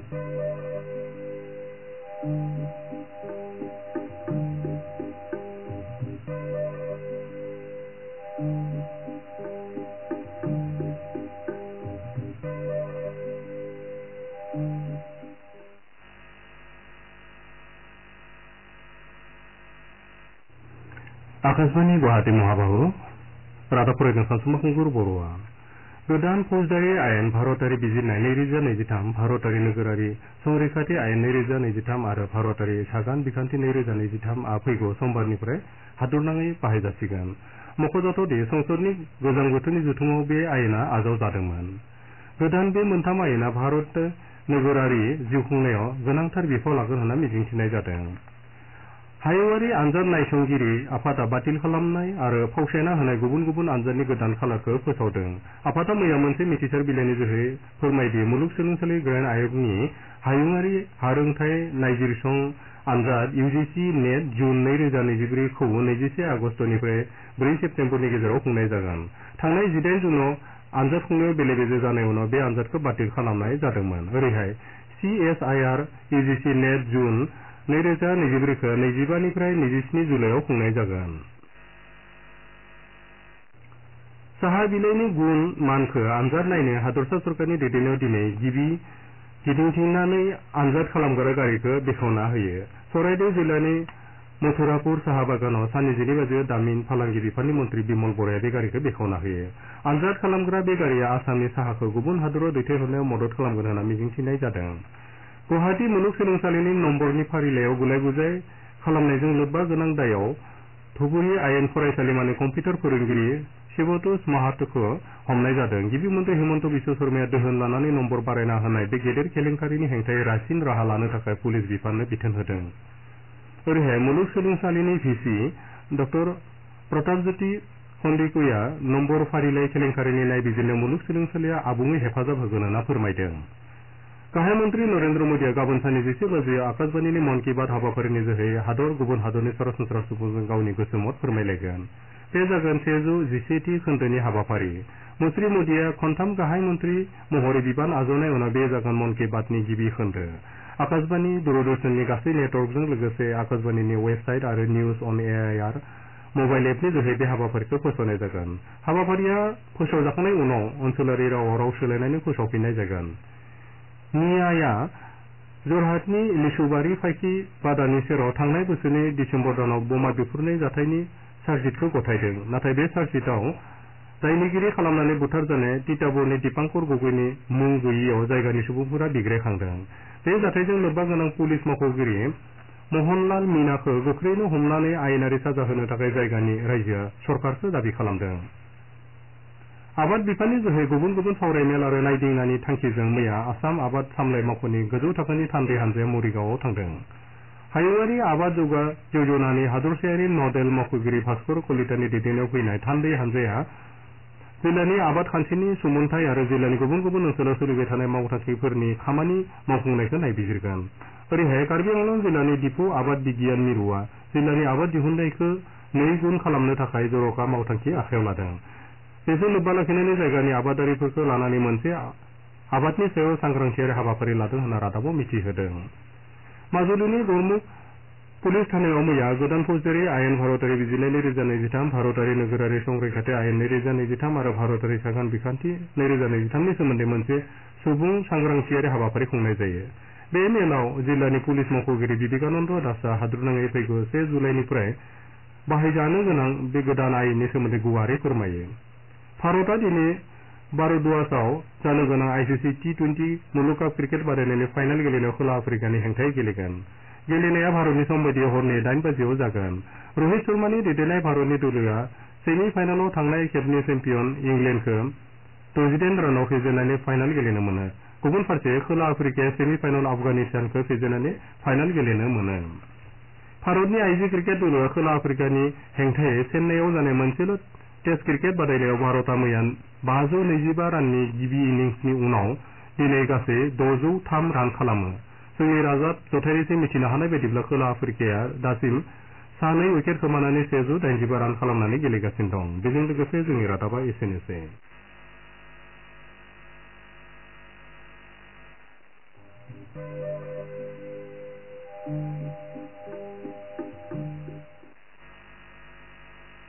आकाशवाणी गुवाहाटी महाबाहु रादाब फरायदों सानसुमा खुंगुर बर'आ गोदान फौजदारि आयेन भारतारि बिजिरनाय 2023 भारतारि नोगोरारि संरैखाथि आयेन 2023 आरो भारतारि सागान बिखान्थि 2023 आ फैगौ समबारनिफ्राय हादरनाङै बाहायजासिगोन। मख'जाथाव दि संसदनि गोजां बोथोरनि जथुमाव बे आयेना आजावजादोंमोन। गोदान बे मोनथाम आयेना भारत नोगोरारि जिउ खुंनायाव गोनांथार बिफाव लागोन होनना मिजिंथिनाय जादों। हायुंआरि आनजाद नायसंगिरि आफादा बातिल खालामनाय आरो फावसायना होनाय गुबुन गुबुन आनजादनि गोदान खालारखौ फोसावदों। आफादा मैया मोनसे मिथिसार बिलाइनि जोहै फोरमायदि मुलुगसोलोंसालि ग्रेन्ट आय'गनि हायुंआरि हारोंथाय नायजिरसं आनजाद UGC नेट जुन 2024 खौ 21 आगस्तनिफ्राय 4 सेप्तेम्बरनि गेजेराव खुंनाय जागोन। थांनाय 18 जुनाव आनजाद खुंनायाव बेले बेजे जानाय उनाव बे आनजादखौ बातिल खालामनाय जादोंमोन। ओरैहाय CSIR UGC नेट जुन 2024 खौ 25 निफ्राय 27 जुलाइआव खुंनाय जागोन। साहा बिलाइनि गुन मानखौ आनजाद नायनो हादरसा सरकारनि दैदेननायाव दिनै गिबि गिदिंथिंनानै आनजाद खालामग्रा गारिखौ बेखेवना होयो। चराइदेव जिल्लानि मथुरापुर साहा बागानाव साननि 12 बाजियाव दामिन फालांगि बिफाननि मन्त्रि बिमल बर'या बे गारिखौ बेखेवना होयो। आनजाद खालामग्रा बे गारिया आसामनि साहाखौ गुबुन हादराव दैथायहरनायाव मदद खालामगोन होनना मिजिंथिनाय जादों। गुवाहाटी मुलुगसोलोंसालिनि नम्बरनि फारिलाइयाव गुलाय गुजाय खालामनायजों लोब्बा गोनां दायाव धुबुरी आयेन फरायसालिमानि कम्पिउटार फोरोंगिरि शिवतोष माहातोखौ हमनाय जादों। गिबि मन्त्रि हिमन्त बिश्व शर्माया दोहोन लानानै नम्बर बारायना होनाय बे गेदेर केलेंकारिनि हेंथायै रासिन राहा लानो थाखाय पुलिस बिफाननो बिथोन होदों। ओरैहाय मुलुगसोलोंसालिनि VC डॉ प्रतापज्योति खन्दिकया नम्बर फारिलाइ केलेंकारिनि नायबिजिरनायाव मुलुगसोलोंसालिया आबुङै हेफाजाब होगोन होनना फोरमायदों। गाहाय मन्त्रि नरेन्द्र मोदीआ गाबोन साननि 11 बाजियाव आकाशबाणीनि मन की बात हाबाफारिनि जोहै हादर गुबुन हादरनि सरासनस्रा सुबुंजों गावनि गोसो मत फोरमायलायगोन। बे जागोन 111थि खोन्दोनि हाबाफारि। मुश्री मोदीआ खनथाम गाहाय मन्त्रि महरै बिबान आजावनाय उनाव बे जागोन मन की बातनि गिबि खोन्दो। आकाशबाणी दूरदर्शननि गासै नेटवर्कजों लोगोसे आकाशबाणीनि वेबसाइट आरो निउज अन AIR मबाइल एपनि जोहै बे हाबाफारिखौ फोसावनाय जागोन। हाबाफारिया फोसावजाखांनाय उनाव ओनसोलारि रावाव राव सोलायनानै फोसावफिननाय जागोन। नियाया जरहाटनि लिसुबारि फाइखि बादानि सेराव थांनाय बोसोरनि दिसेम्बर दानाव बमा बेफ्रुनाय जाथायनि चार्जशीटखौ गथायदों। नाथाय बे चार्जशीटआव दायनिगिरि खालामनानै बुथारजानाय तिताबरनि दीपांकर गगৈनि मुं गैयैयाव जायगानि सुबुंफोरा बिग्रायखांदों। बे जाथायजों लोब्बा गोनां पुलिस मावख'गिरि महनलाल मीनाखौ गोख्रैनो हमनानै आयेनारि साजा होनो थाखाय जायगानि रायजोआ सरकारखौ दाबि खालामदों। आबाद बिफाननि जोहै गुबुन गुबुन सावरायमेल आरो नायदिंनायनि थांखिजों मैया आसाम आबाद सामलाय मावख'नि गोजौ थाखोनि थान्दै हानजाया मरिगावआव थांदों। हायुंआरि आबाद जौगा योजनानि हादरसायारि नडेल मावख'गिरि भास्कर कलितानि दैदेननायाव फैनाय थान्दै हानजाया जिल्लानि आबाद खान्थिनि सुमोनथाइ आरो जिल्लानि गुबुन गुबुन ओनसोलाव सोलिबाय थानाय मावथांखिफोरनि खामानि मावफुंनायखौ नायबिजिरगोन। ओरैहाय कार्बि आंलं जिल्लानि दिफु आबाद बिगियान मिरुआ जिल्लानि आबाद दिहुनथायखौ 2 गुन खालामनो थाखाय जर'खा मावथांखि आखायाव लादों। बेजों लोब्बा लाखिनानै जायगानि आबादारिफोरखौ लानानै मोनसे आबादनि सायाव सांग्रांथियारि हाबाफारि लादों होनना रादाबाव मिथिहोदों। माजुलिनि गौमुख पुलिस थानायाव मैया गोदान फौजदारि आयेन भारतारि बिजिरनाय 2023 भारतारि नोगोरारि संरैखाथि आयेन 2023 आरो भारतारि सागान बिखान्थि 2023 नि सोमोन्दै मोनसे सुबुं सांग्रांथियारि हाबाफारि खुंनाय जायो। बे मेलाव जिल्लानि पुलिस मावख'गिरि बिबेकानन्द दासआ हादरनाङै फैगौ 1 जुलाइनिफ्राय बाहायजानो गोनां बे गोदान आयेननि सोमोन्दै गुवारै फोरमायो। भारतआ दिनै बारडुआसआव जानो गोनां ICC T20 मुलुग काप क्रिकेट बादायनायनि फाइनाल गेलेनायाव खोला आफ्रिकानि हेंथायै गेलेगोन। गेलेनाया भारतनि सम बायदियै हरनि 8 बाजियाव जागोन। रोहित शर्मानि दैदेननाय भारतनि दलआ सेमि फाइनालाव थांनाय खेबनि चेम्पियन इंलेन्डखौ 68 रानाव फेजेननानै फाइनाल गेलेनो मोनो। गुबुन फारसे खोला आफ्रिकाया सेमि फाइनालाव आफगानिस्तानखौ फेजेननानै फाइनाल गेलेनो मोनो। भारतनि आइजो क्रिकेट दलआ खोला आफ्रिकानि हेंथायै चेन्नाईआव जानाय मोनसेल' टेस्ट क्रिकेट बादायनायाव भारतआ मैया 525 राननि गिबि इनिंसनि उनाव दिनै गासै 603 रान खालामो। जोंनि रादाब जथायनिफ्राय मिथिनो हानाय बायदिब्ला खोला आफ्रिकाया दासिम 2 उइकेट खोमानानै 185 रान खालामनानै गेलेगासिनो दं। बेजों लोगोसे जोंनि रादाबा एसेनोसै।